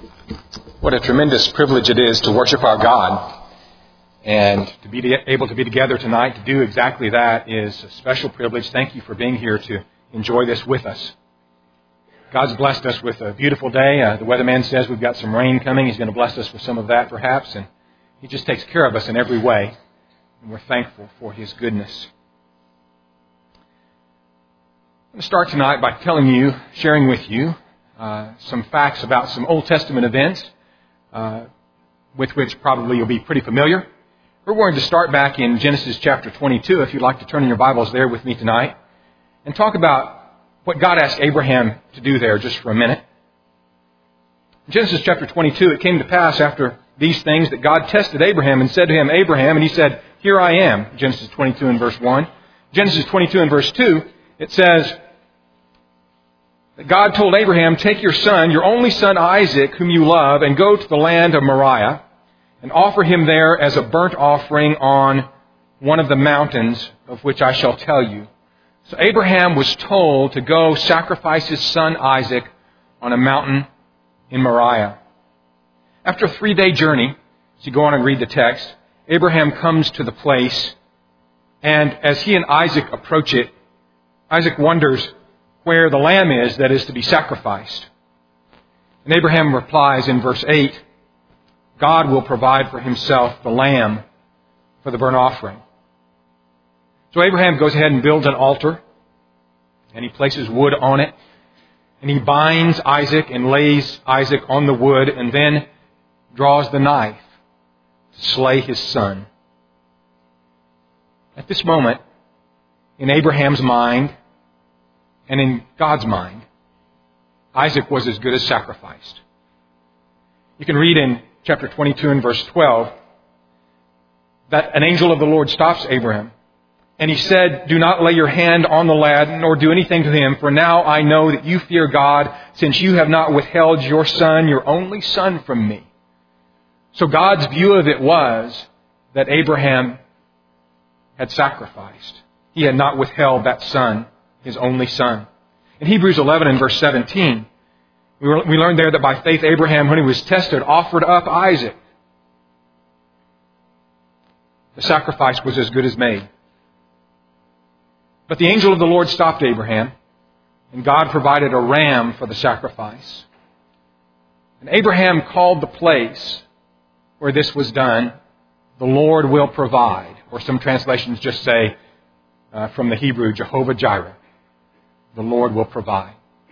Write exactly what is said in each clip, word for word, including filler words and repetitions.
What a tremendous privilege it is to worship our God. And to be able to be together tonight to do exactly that is a special privilege. Thank you for being here to enjoy this with us. God's blessed us with a beautiful day. Uh, the weatherman says we've got some rain coming. He's going to bless us with some of that perhaps. And He just takes care of us in every way. And we're thankful for His goodness. I'm going to start tonight by telling you, sharing with you, uh, some facts about some Old Testament events uh, with which probably you'll be pretty familiar. We're going to start back in Genesis chapter twenty-two, if you'd like to turn in your Bibles there with me tonight, and talk about what God asked Abraham to do there just for a minute. In Genesis chapter twenty-two, it came to pass after these things that God tested Abraham and said to him, Abraham, and he said, here I am, Genesis twenty-two and verse one. Genesis twenty-two and verse two, it says that God told Abraham, take your son, your only son Isaac, whom you love, and go to the land of Moriah, and offer him there as a burnt offering on one of the mountains of which I shall tell you. So Abraham was told to go sacrifice his son Isaac on a mountain in Moriah. After a three-day journey, as you go on and read the text, Abraham comes to the place, and as he and Isaac approach it, Isaac wonders where the lamb is that is to be sacrificed. And Abraham replies in verse eight, God will provide for himself the lamb for the burnt offering. So Abraham goes ahead and builds an altar, and he places wood on it, and he binds Isaac and lays Isaac on the wood, and then draws the knife to slay his son. At this moment, in Abraham's mind, and in God's mind, Isaac was as good as sacrificed. You can read in chapter twenty-two and verse twelve that an angel of the Lord stops Abraham. And he said, do not lay your hand on the lad, nor do anything to him, for now I know that you fear God, since you have not withheld your son, your only son, from me. So God's view of it was that Abraham had sacrificed. He had not withheld that son, his only son. In Hebrews eleven and verse seventeen, we, were, we learned there that by faith Abraham, when he was tested, offered up Isaac. The sacrifice was as good as made. But the angel of the Lord stopped Abraham, and God provided a ram for the sacrifice. And Abraham called the place where this was done, the Lord will provide. Or some translations just say, uh, from the Hebrew, Jehovah Jireh. The Lord will provide.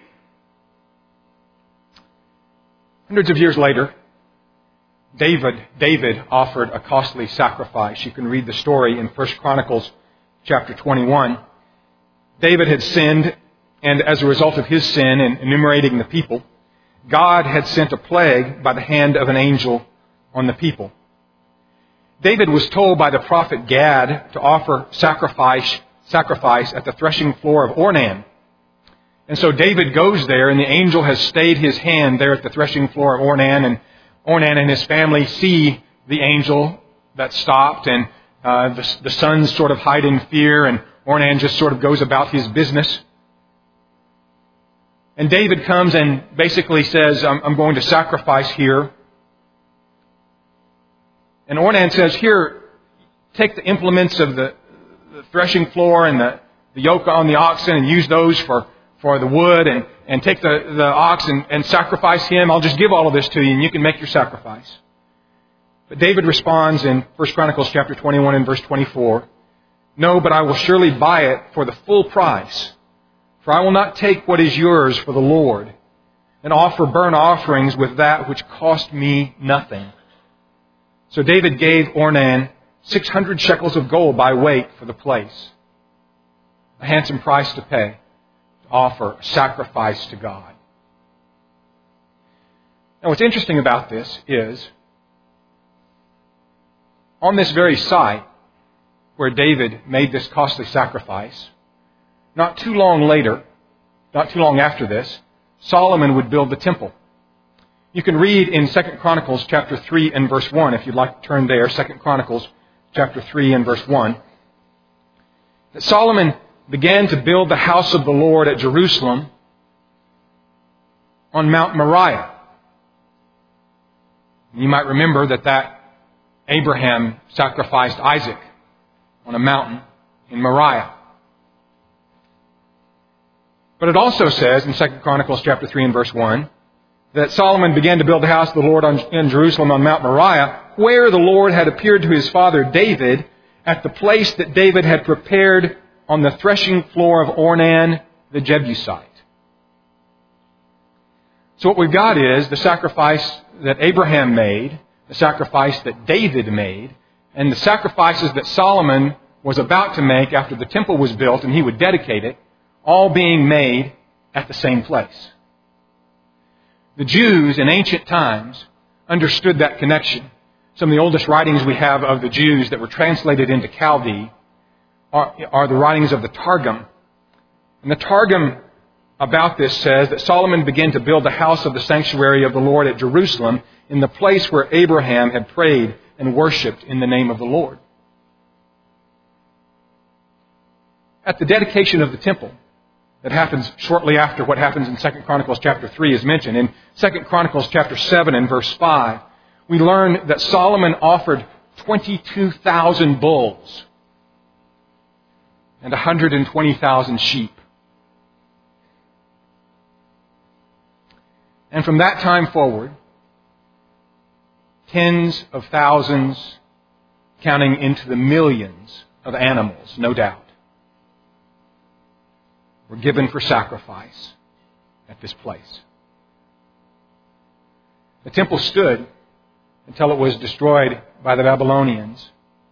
Hundreds of years later, David, David offered a costly sacrifice. You can read the story in First Chronicles chapter twenty-one. David had sinned, and as a result of his sin in enumerating the people, God had sent a plague by the hand of an angel on the people. David was told by the prophet Gad to offer sacrifice, sacrifice at the threshing floor of Ornan. And so David goes there, and the angel has stayed his hand there at the threshing floor of Ornan, and Ornan and his family see the angel that stopped, and uh, the, the sons sort of hide in fear, and Ornan just sort of goes about his business. And David comes and basically says, I'm, I'm going to sacrifice here. And Ornan says, here, take the implements of the, the threshing floor and the, the yoke on the oxen and use those for, for the wood, and, and take the, the ox and, and sacrifice him. I'll just give all of this to you and you can make your sacrifice. But David responds in First Chronicles chapter twenty-one and verse twenty-four, no, but I will surely buy it for the full price. For I will not take what is yours for the Lord, and offer burnt offerings with that which cost me nothing. So David gave Ornan six hundred shekels of gold by weight for the place. A handsome price to pay to offer a sacrifice to God. Now what's interesting about this is, on this very site where David made this costly sacrifice, not too long later, not too long after this, Solomon would build the temple. You can read in Second Chronicles chapter three and verse one, if you'd like to turn there, Second Chronicles chapter three and verse one, that Solomon began to build the house of the Lord at Jerusalem on Mount Moriah. You might remember that that Abraham sacrificed Isaac on a mountain in Moriah. But it also says in Second Chronicles chapter three and verse one that Solomon began to build the house of the Lord on, in Jerusalem on Mount Moriah, where the Lord had appeared to his father David at the place that David had prepared on the threshing floor of Ornan the Jebusite. So what we've got is the sacrifice that Abraham made, the sacrifice that David made, and the sacrifices that Solomon was about to make after the temple was built and he would dedicate it, all being made at the same place. The Jews in ancient times understood that connection. Some of the oldest writings we have of the Jews that were translated into Chaldee are, are the writings of the Targum. And the Targum about this says that Solomon began to build the house of the sanctuary of the Lord at Jerusalem in the place where Abraham had prayed and worshipped in the name of the Lord. At the dedication of the temple, that happens shortly after what happens in Second Chronicles chapter three is mentioned. In Second Chronicles chapter seven and verse five, we learn that Solomon offered twenty-two thousand bulls and one hundred twenty thousand sheep. And from that time forward, tens of thousands, counting into the millions of animals, no doubt, were given for sacrifice at this place. The temple stood until it was destroyed by the Babylonians,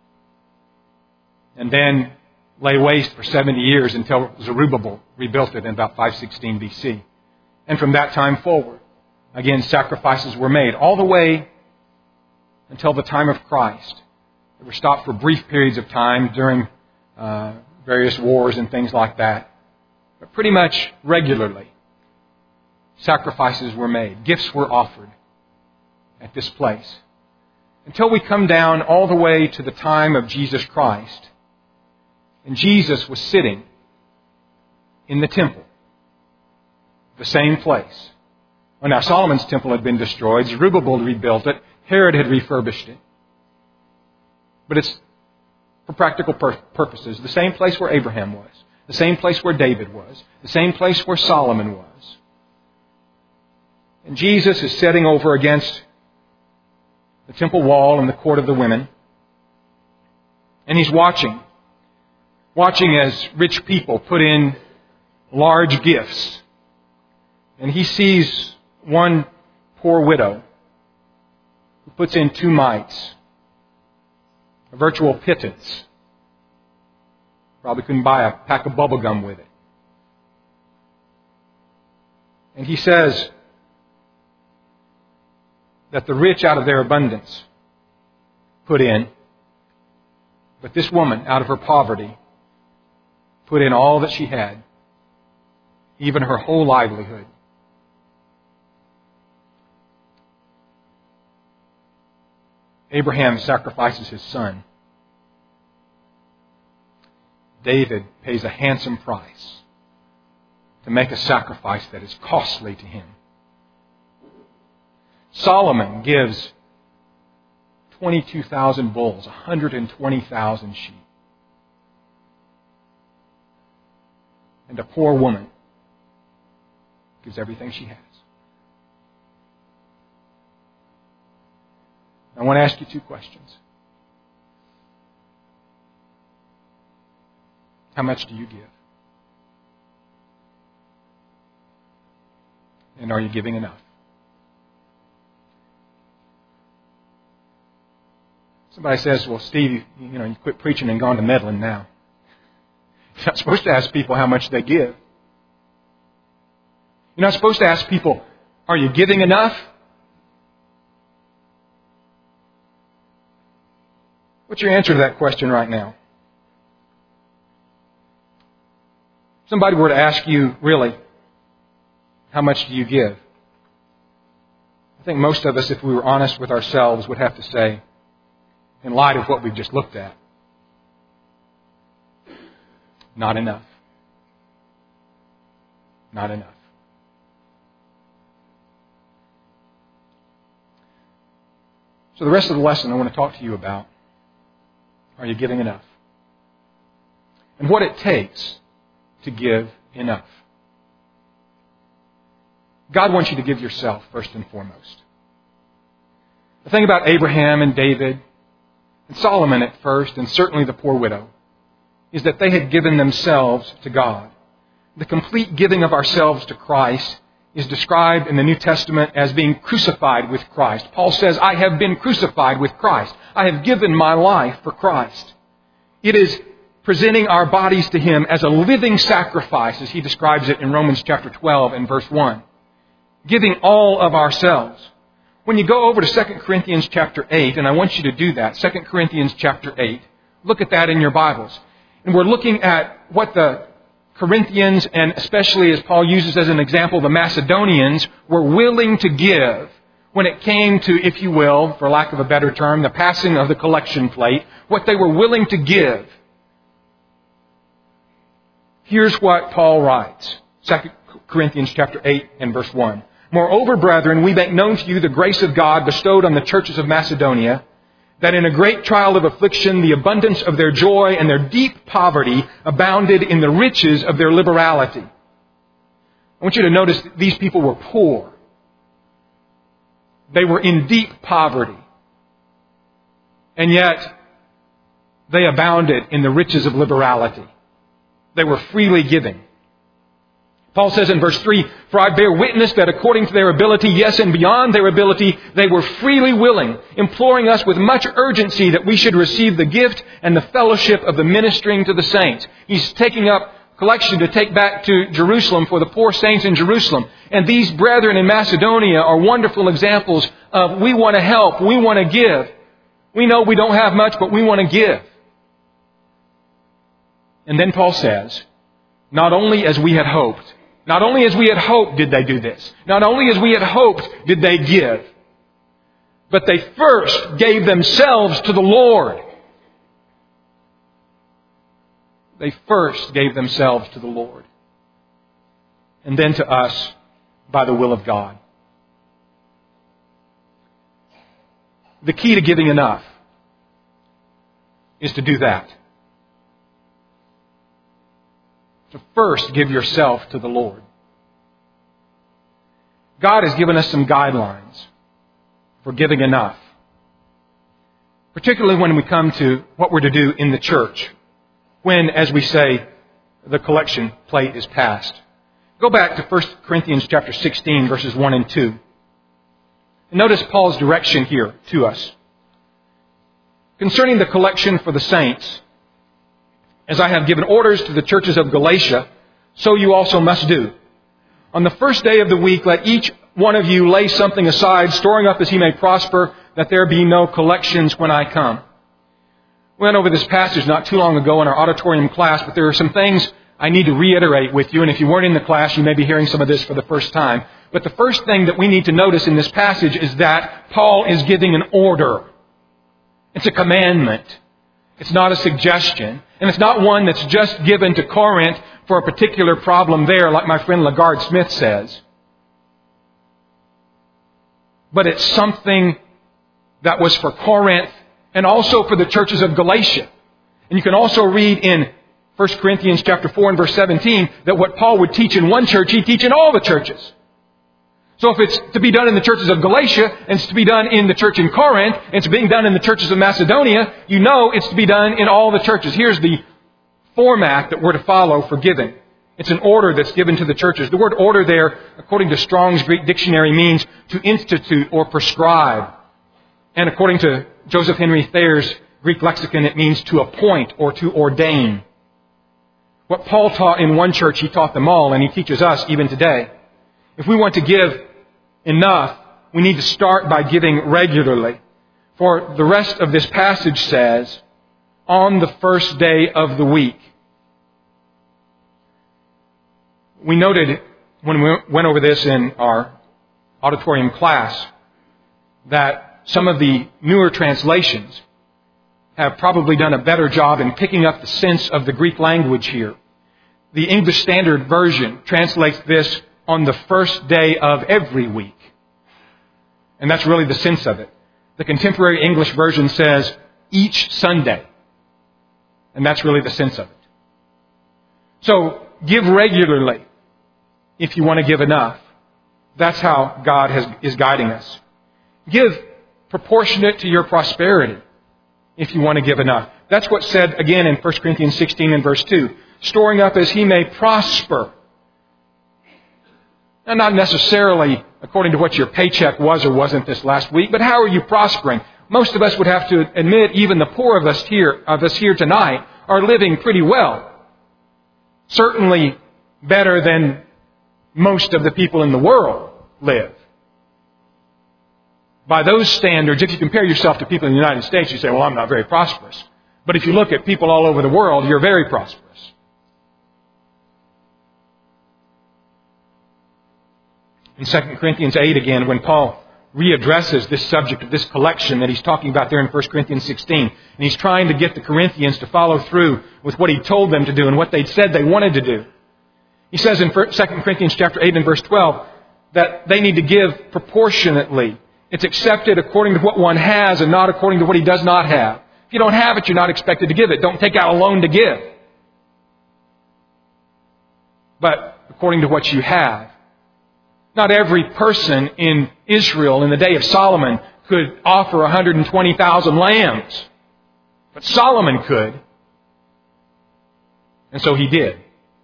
and then lay waste for seventy years until Zerubbabel rebuilt it in about five sixteen B C. And from that time forward, again, sacrifices were made all the way until the time of Christ. They were stopped for brief periods of time during uh, various wars and things like that. But pretty much regularly, sacrifices were made. Gifts were offered at this place. Until we come down all the way to the time of Jesus Christ. And Jesus was sitting in the temple, the same place. Well, now Solomon's temple had been destroyed. Zerubbabel rebuilt it. Herod had refurbished it. But it's, for practical pur- purposes, the same place where Abraham was. The same place where David was. The same place where Solomon was. And Jesus is sitting over against the temple wall in the court of the women. And he's watching. Watching as rich people put in large gifts. And he sees one poor widow who puts in two mites. A virtual pittance. Probably couldn't buy a pack of bubble gum with it. And he says that the rich out of their abundance put in, but this woman out of her poverty put in all that she had, even her whole livelihood. Abraham sacrifices his son. David pays a handsome price to make a sacrifice that is costly to him. Solomon gives twenty-two thousand bulls, one hundred twenty thousand sheep. And a poor woman gives everything she has. I want to ask you two questions. How much do you give? And are you giving enough? Somebody says, well, Steve, you know, you quit preaching and gone to meddling now. You're not supposed to ask people how much they give. You're not supposed to ask people, are you giving enough? What's your answer to that question right now? Somebody were to ask you, really, how much do you give? I think most of us, if we were honest with ourselves, would have to say, in light of what we've just looked at, not enough. Not enough. So the rest of the lesson I want to talk to you about, are you giving enough? And what it takes to give enough. God wants you to give yourself first and foremost. The thing about Abraham and David and Solomon at first, and certainly the poor widow, is that they had given themselves to God. The complete giving of ourselves to Christ is described in the New Testament as being crucified with Christ. Paul says, I have been crucified with Christ. I have given my life for Christ. It is presenting our bodies to Him as a living sacrifice, as he describes it in Romans chapter twelve and verse one. Giving all of ourselves. When you go over to Second Corinthians chapter eight, and I want you to do that, Second Corinthians chapter eight, look at that in your Bibles. And we're looking at what the Corinthians, and especially as Paul uses as an example, the Macedonians, were willing to give when it came to, if you will, for lack of a better term, the passing of the collection plate, what they were willing to give. Here's what Paul writes, Second Corinthians chapter eight and verse one. Moreover, brethren, we make known to you the grace of God bestowed on the churches of Macedonia, that in a great trial of affliction, the abundance of their joy and their deep poverty abounded in the riches of their liberality. I want you to notice that these people were poor. They were in deep poverty. And yet, they abounded in the riches of liberality. They were freely giving. Paul says in verse three, for I bear witness that according to their ability, yes, and beyond their ability, they were freely willing, imploring us with much urgency that we should receive the gift and the fellowship of the ministering to the saints. He's taking up collection to take back to Jerusalem for the poor saints in Jerusalem. And these brethren in Macedonia are wonderful examples of we want to help, we want to give. We know we don't have much, but we want to give. And then Paul says, not only as we had hoped, Not only as we had hoped did they do this. Not only as we had hoped did they give. But they first gave themselves to the Lord. They first gave themselves to the Lord. And then to us by the will of God. The key to giving enough is to do that. To first give yourself to the Lord. God has given us some guidelines for giving enough. Particularly when we come to what we're to do in the church. When, as we say, the collection plate is passed. Go back to First Corinthians chapter sixteen, verses one and two. And notice Paul's direction here to us. Concerning the collection for the saints, as I have given orders to the churches of Galatia, so you also must do. On the first day of the week, let each one of you lay something aside, storing up as he may prosper, that there be no collections when I come. We went over this passage not too long ago in our auditorium class, but there are some things I need to reiterate with you. And if you weren't in the class, you may be hearing some of this for the first time. But the first thing that we need to notice in this passage is that Paul is giving an order. It's a commandment. It's not a suggestion. And it's not one that's just given to Corinth for a particular problem there, like my friend LaGard Smith says. But it's something that was for Corinth and also for the churches of Galatia. And you can also read in First Corinthians chapter four and verse seventeen that what Paul would teach in one church, he'd teach in all the churches. So if it's to be done in the churches of Galatia, and it's to be done in the church in Corinth, and it's being done in the churches of Macedonia, you know it's to be done in all the churches. Here's the format that we're to follow for giving. It's an order that's given to the churches. The word order there, according to Strong's Greek Dictionary, means to institute or prescribe. And according to Joseph Henry Thayer's Greek lexicon, it means to appoint or to ordain. What Paul taught in one church, he taught them all, and he teaches us even today. If we want to give enough, we need to start by giving regularly. For the rest of this passage says, on the first day of the week. We noted when we went over this in our auditorium class that some of the newer translations have probably done a better job in picking up the sense of the Greek language here. The English Standard Version translates this on the first day of every week. And that's really the sense of it. The contemporary English version says each Sunday. And that's really the sense of it. So give regularly if you want to give enough. That's how God has, is guiding us. Give proportionate to your prosperity if you want to give enough. That's what's said again in First Corinthians sixteen and verse two. Storing up as he may prosper. Now, not necessarily according to what your paycheck was or wasn't this last week, but how are you prospering? Most of us would have to admit, even the poor of us here, of us here tonight, are living pretty well. Certainly better than most of the people in the world live. By those standards, if you compare yourself to people in the United States, you say, well, I'm not very prosperous. But if you look at people all over the world, you're very prosperous. In Second Corinthians eight again, when Paul readdresses this subject of this collection that he's talking about there in First Corinthians sixteen, and he's trying to get the Corinthians to follow through with what he told them to do and what they'd said they wanted to do. He says in Second Corinthians chapter eight and verse twelve that they need to give proportionately. It's accepted according to what one has and not according to what he does not have. If you don't have it, you're not expected to give it. Don't take out a loan to give. But according to what you have. Not every person in Israel in the day of Solomon could offer one hundred twenty thousand lambs. But Solomon could. And so he did.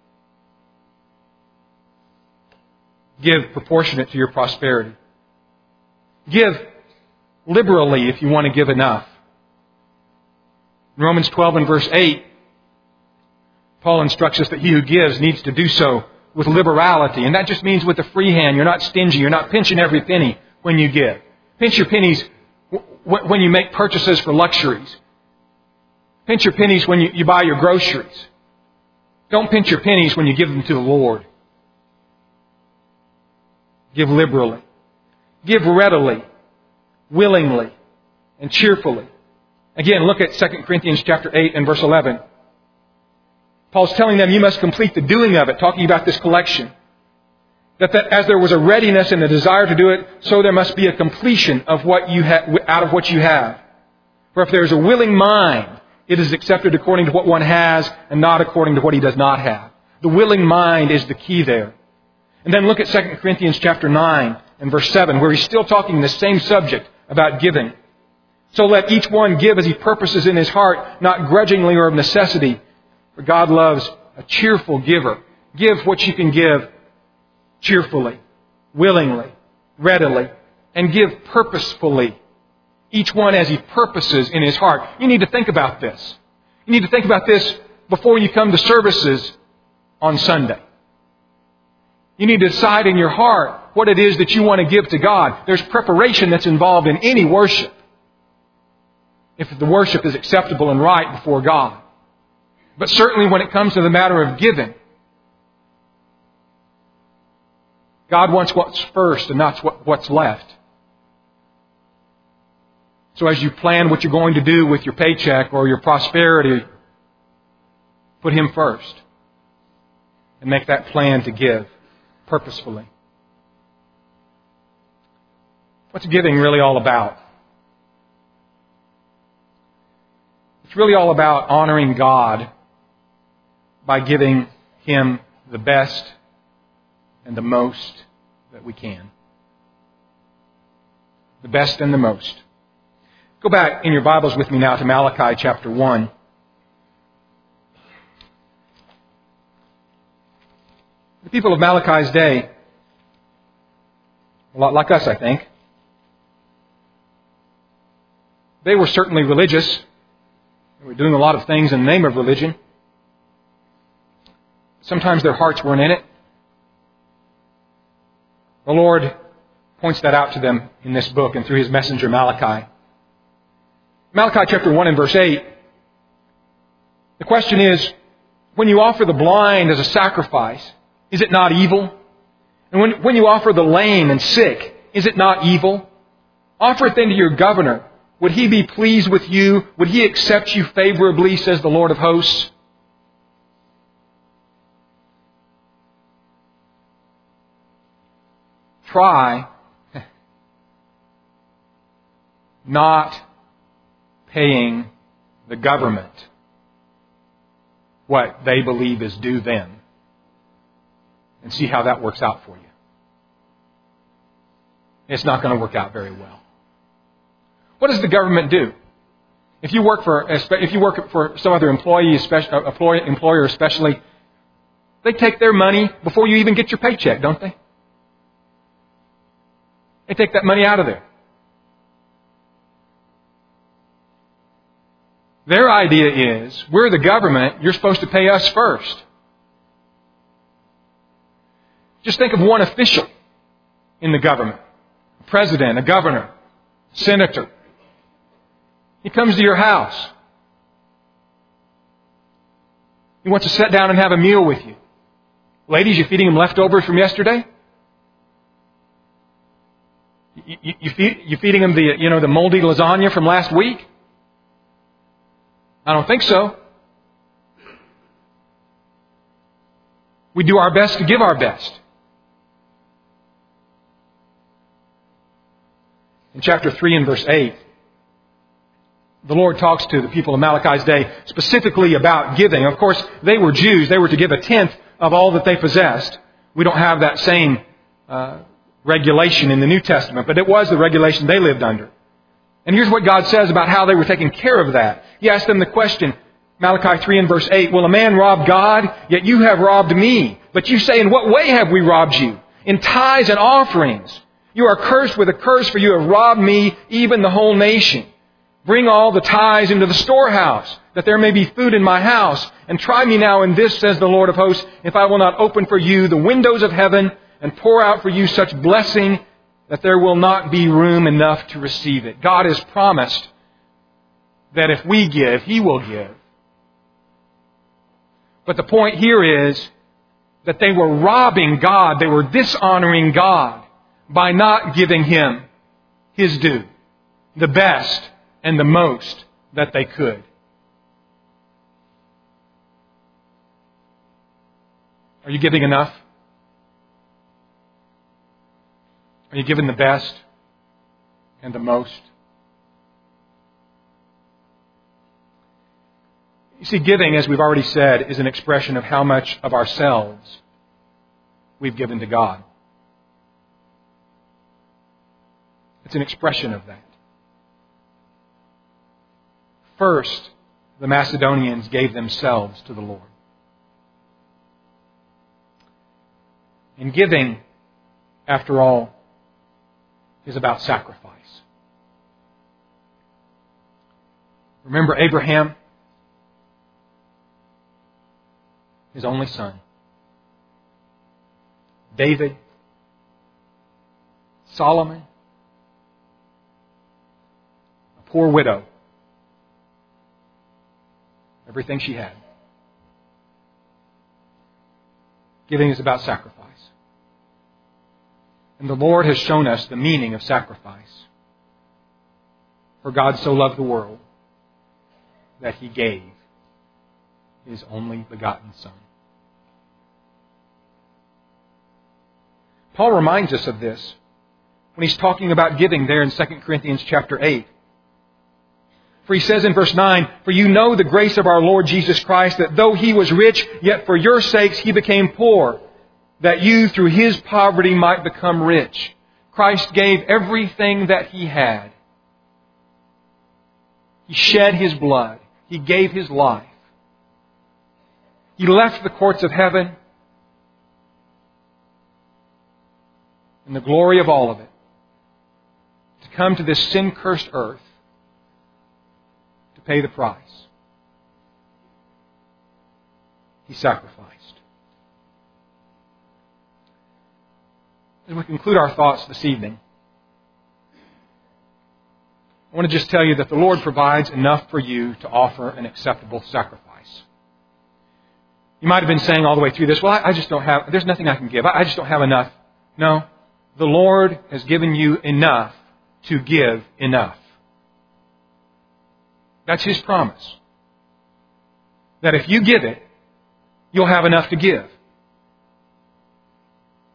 Give proportionate to your prosperity. Give liberally if you want to give enough. In Romans twelve and verse eight, Paul instructs us that he who gives needs to do so with liberality. And that just means with a free hand. You're not stingy. You're not pinching every penny when you give. Pinch your pennies when you make purchases for luxuries. Pinch your pennies when you, you buy your groceries. Don't pinch your pennies when you give them to the Lord. Give liberally. Give readily, willingly, and cheerfully. Again, look at Second Corinthians chapter eight and verse eleven. Paul's telling them you must complete the doing of it, talking about this collection. That, that as there was a readiness and a desire to do it, so there must be a completion of what you ha- out of what you have. For if there is a willing mind, it is accepted according to what one has and not according to what he does not have. The willing mind is the key there. And then look at Second Corinthians chapter nine and verse seven, where he's still talking the same subject about giving. So let each one give as he purposes in his heart, not grudgingly or of necessity. For God loves a cheerful giver. Give what you can give cheerfully, willingly, readily, and give purposefully. Each one as he purposes in his heart. You need to think about this. You need to think about this before you come to services on Sunday. You need to decide in your heart what it is that you want to give to God. There's preparation that's involved in any worship. If the worship is acceptable and right before God. But certainly when it comes to the matter of giving, God wants what's first and not what's left. So as you plan what you're going to do with your paycheck or your prosperity, put Him first. And make that plan to give purposefully. What's giving really all about? It's really all about honoring God by giving Him the best and the most that we can. The best and the most. Go back in your Bibles with me now to Malachi chapter one. The people of Malachi's day, a lot like us, I think, they were certainly religious. They were doing a lot of things in the name of religion. Sometimes their hearts weren't in it. The Lord points that out to them in this book and through His messenger Malachi. Malachi chapter one and verse eight. The question is, when you offer the blind as a sacrifice, is it not evil? And when, when you offer the lame and sick, is it not evil? Offer it then to your governor. Would he be pleased with you? Would he accept you favorably, says the Lord of hosts? Try not paying the government what they believe is due them, and see how that works out for you. It's not going to work out very well. What does the government do? If you work for if you work for some other employee, employer especially, they take their money before you even get your paycheck, don't they? They take that money out of there. Their idea is, we're the government, you're supposed to pay us first. Just think of one official in the government. A president, a governor, senator. He comes to your house. He wants to sit down and have a meal with you. Ladies, you feeding him leftovers from yesterday? You, you, you, feed, you feeding him the, you know, the moldy lasagna from last week? I don't think so. We do our best to give our best. In chapter three and verse eight, the Lord talks to the people of Malachi's day specifically about giving. Of course, they were Jews. They were to give a tenth of all that they possessed. We don't have that same uh, regulation in the New Testament, but it was the regulation they lived under. And here's what God says about how they were taking care of that. He asked them the question, Malachi three and verse eight, will a man rob God? Yet you have robbed me. But you say, in what way have we robbed you? In tithes and offerings. You are cursed with a curse, for you have robbed me, even the whole nation. Bring all the tithes into the storehouse, that there may be food in my house. And try me now in this, says the Lord of hosts, if I will not open for you the windows of heaven and pour out for you such blessing that there will not be room enough to receive it. God has promised that if we give, He will give. But the point here is that they were robbing God. They were dishonoring God by not giving Him His due, the best and the most that they could. Are you giving enough? Are you giving the best and the most? You see, giving, as we've already said, is an expression of how much of ourselves we've given to God. It's an expression of that. First, the Macedonians gave themselves to the Lord. And giving, after all, is about sacrifice. Remember Abraham, his only son. David, Solomon, a poor widow. Everything she had. Giving is about sacrifice. And the Lord has shown us the meaning of sacrifice. For God so loved the world that He gave His only begotten Son. Paul reminds us of this when he's talking about giving there in Second Corinthians chapter eight. For he says in verse nine, for you know the grace of our Lord Jesus Christ, that though He was rich, yet for your sakes He became poor, that you through His poverty might become rich. Christ gave everything that He had. He shed His blood. He gave His life. He left the courts of heaven and the glory of all of it to come to this sin-cursed earth to pay the price. He sacrificed. As we conclude our thoughts this evening, I want to just tell you that the Lord provides enough for you to offer an acceptable sacrifice. You might have been saying all the way through this, well, I just don't have, there's nothing I can give. I just don't have enough. No, the Lord has given you enough to give enough. That's His promise. That if you give it, you'll have enough to give.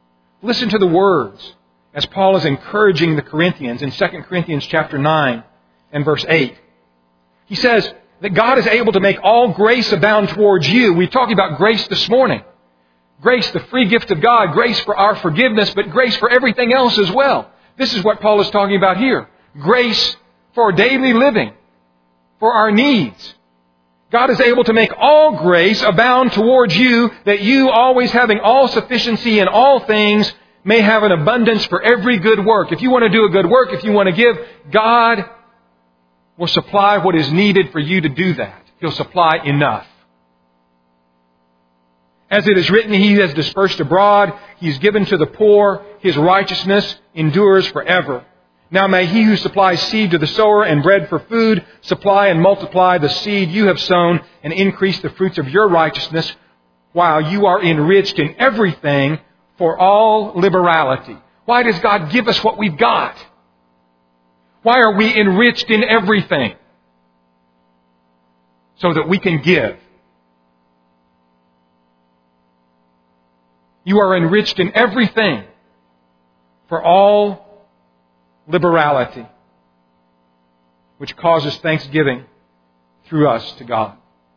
Listen to the words as Paul is encouraging the Corinthians in Second Corinthians chapter nine and verse eight. He says that God is able to make all grace abound towards you. We talked about grace this morning. Grace, the free gift of God. Grace for our forgiveness, but grace for everything else as well. This is what Paul is talking about here. Grace for daily living, for our needs. God is able to make all grace abound towards you, that you, always having all sufficiency in all things, may have an abundance for every good work. If you want to do a good work, if you want to give, God will supply what is needed for you to do that. He'll supply enough. As it is written, He has dispersed abroad, He has given to the poor, His righteousness endures forever. Now may He who supplies seed to the sower and bread for food supply and multiply the seed you have sown and increase the fruits of your righteousness, while you are enriched in everything for all liberality. Why does God give us what we've got? Why are we enriched in everything? So that we can give. You are enriched in everything for all liberality, which causes thanksgiving through us to God.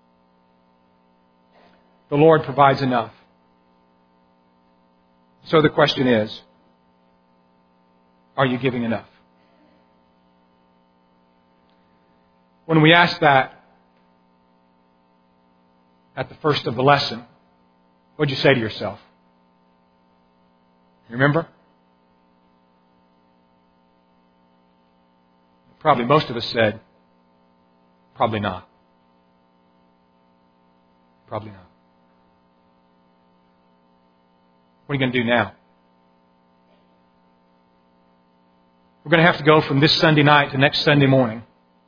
The Lord provides enough. So the question is, are you giving enough? When we asked that at the first of the lesson, what did you say to yourself? You remember? Probably most of us said, probably not. Probably not. What are you going to do now? We're going to have to go from this Sunday night to next Sunday morning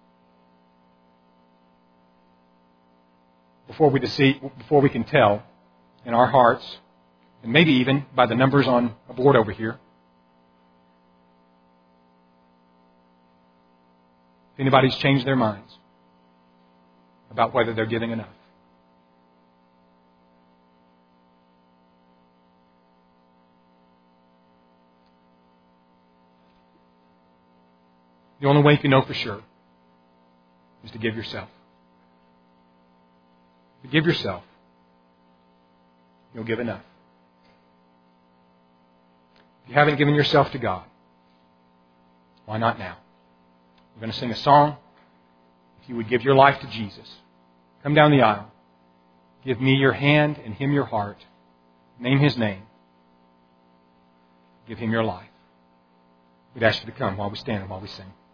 before we deceive, before we can tell in our hearts, and maybe even by the numbers on a board over here, if anybody's changed their minds about whether they're giving enough. The only way you can know for sure is to give yourself. If you give yourself, you'll give enough. If you haven't given yourself to God, why not now? We're going to sing a song. If you would give your life to Jesus, come down the aisle. Give me your hand and Him your heart. Name His name. Give Him your life. We'd ask you to come while we stand and while we sing.